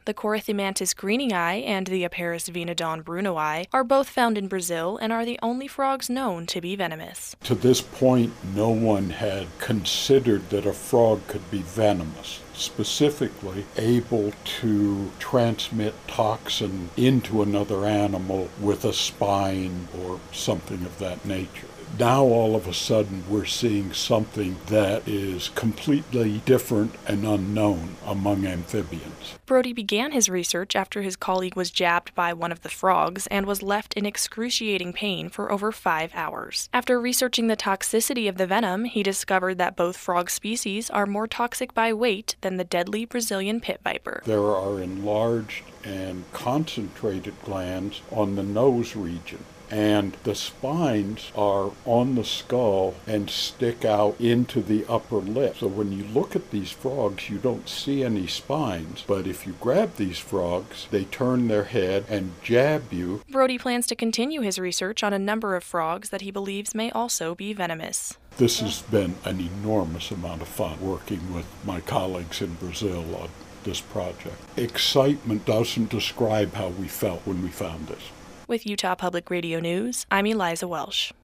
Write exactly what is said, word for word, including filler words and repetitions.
The Corythomantis greenii and the Aparis venodon brunoi are both found in Brazil and are the only frogs known to be venomous. To this point, no one had considered that a frog could be venomous, specifically able to transmit toxin into another animal with a spine or something of that nature. Now all of a sudden we're seeing something that is completely different and unknown among amphibians. Brody began his research after his colleague was jabbed by one of the frogs and was left in excruciating pain for over five hours. After researching the toxicity of the venom, he discovered that both frog species are more toxic by weight than the deadly Brazilian pit viper. There are enlarged and concentrated glands on the nose region, and the spines are on the skull and stick out into the upper lip. So when you look at these frogs, you don't see any spines, but if you grab these frogs, they turn their head and jab you. Brody plans to continue his research on a number of frogs that he believes may also be venomous. This has been an enormous amount of fun working with my colleagues in Brazil on this project. Excitement doesn't describe how we felt when we found this. With Utah Public Radio News, I'm Eliza Welsh.